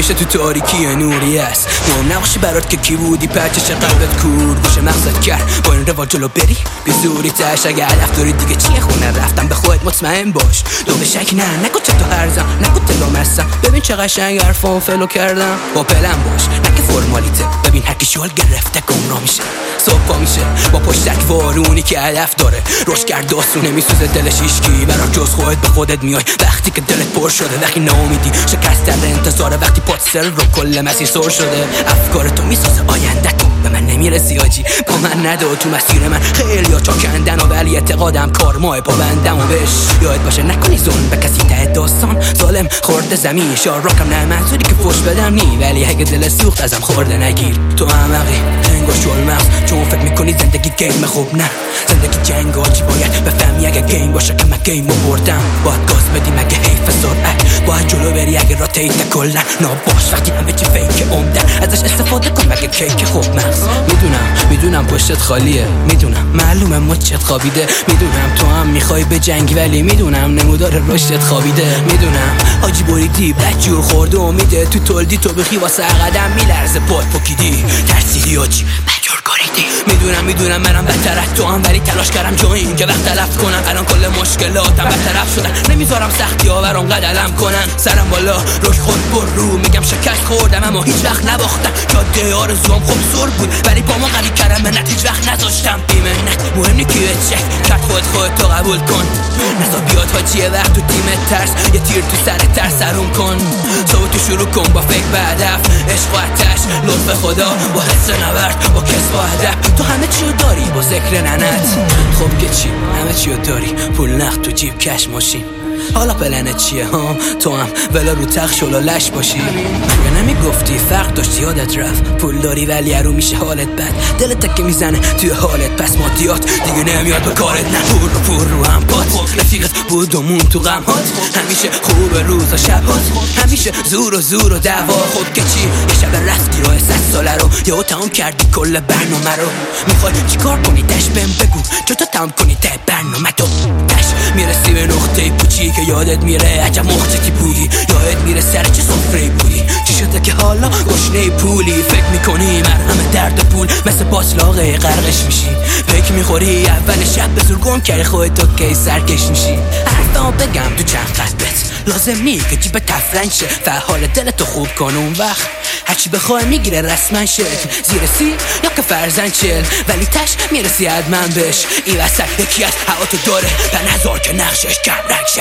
همیشه تو تاریکی نوری است. مهم نباشه برات که کی بودی، پرچش قلبت کور گوشه مغزت کرد. با این روال جلو بری بی زوری تش، اگه هدف داری دیگه چیه خونه رفتم، به خودت مطمئن باش. تو به شک نگو چه تو هرزم، نگو تلو مرسم، ببین چه قشنگ حرفام فلو کردم. با پلن باش نگه فرمالیته، ببین هر کی شال گرفته گمراه میشه. صبح میشه با پشتک وارونی که هدف داره، روش کرد داستونه میسوزه دلش هیچکی برات جز خودت. به خودت میای وقتی که دلت پر شده، وقتی ناامیدی شکست در انتظاره، وقتی پات سر رو کل مسیر سر شده. افکار تو میسازه آینده تو، به من نمیرسی آجی، با من ندا تو مسیر من. خیلی ها چاکندن و ولی اعتقادم کار ماه پابندم و بش یاد باشه نکنی ظلم به کسی ته داستان. ظالم خورده زمین شار راکم، نه منظوری که فوش بدم نی، ولی اگه دل سوخت ازم خورده نگیر. تو احمقی انگار شل مغز، چون فکر میکنی زندگی گیم خوب، نه زندگی جنگ آجی. باید بفهمی اگه گیم باشه که من گیم رو بردم. باید گاز بدی مگه حیف سرعت، باید جلو بری اگه را تیت کلن. نباش وقتی همه چی فیک عمدن، ازش استفاده کن مگه کیک خوب مغز. میدونم پشتت خالیه، میدونم معلومه مچت خوابیده، میدونم تو هم میخوای به جنگ، ولی میدونم نمودار رشدت خوابیده. میدونم آجی بریدی بدجور خورده امیده، تو تولدی تو بخی واسه قدم میلرزه پات پکیدی، ترسیدی آجی بدجور کاریدی. میدونم منم بدتر از تو هم، ولی تلاش کردم جایی این که وقت تلف کنم. الان کل مشکلاتم برطرف شدن، نمیذارم سختی ها برام قدلم کنن. سرم بالا روش خود بر رو، میگم شکست خوردم اما هیچ وقت نباختم. جاده آرزوام خب سر بود ولی با ما قوی کردم، منت هیچ وقت نذاشتم بیمنت. مهم نی که چک کرد خودت تو قبول کن، نزا بیاد حاجیه وقت تو تیمت ترس، یه تیر تو سر ترس سرون کن. صوتو شروع کن با فکر به هدف، عشق و آتش لطف خدا با حس نبرد با کسب و هدف. تو همه چیو داری با ذکر ننت، خب که چی همه چیو داری، پول نقد تو جیب کش ماشین. حالا پلنت چیه ها؟ تو هم ولا رو تخت شلو لش باشی. مگه نمیگفتی فرق داشتی یادت رفت، پول داری ولی ارو میشه حالت بد، دلت تکه میزنه توی حالت، پس مادیات دیگه نمیاد به کارت. نه پول رو هم پات، رفیقت بود و مون تو غمهات، همیشه خوب روز و شبات، همیشه زور و دعوا. خب که چی یه شب رفتی راه 100 ساله رو، یهو تمام کردی کل برنامه رو. میخوای چیکار کنی دش بهم بگو، چطور تمام کنی ته برنامه تو. دش میرسی به نقطه کوچی که یادت میره عجب مخجتی بودی، یادت میره سر چه سفره بودی. چی شده که حالا گشنه پولی، فکر میکنی مرهم درد پول مثل باطلاقه غرقش میشی. فکر میخوری اول شب به زور گم کردی خودتو کی سرکش میشی. حرفمو بگم تو چند قلبت لازم نی که جیب تفرنگ شه، فحال دلتو خوب کن اون وقت هرچی بخوای میگیره رسما شکل. زیر سی یا که فرزن چل، ولی تش میرسی حتما بش. این وسط یکی از حیاتو داره به نظر که نقشش کمرنگ شه.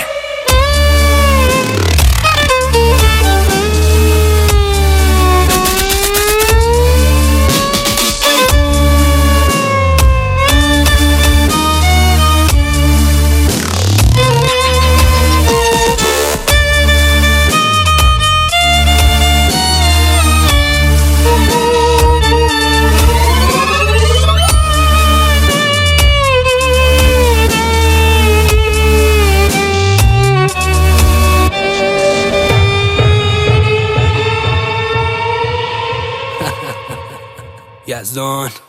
Yazdan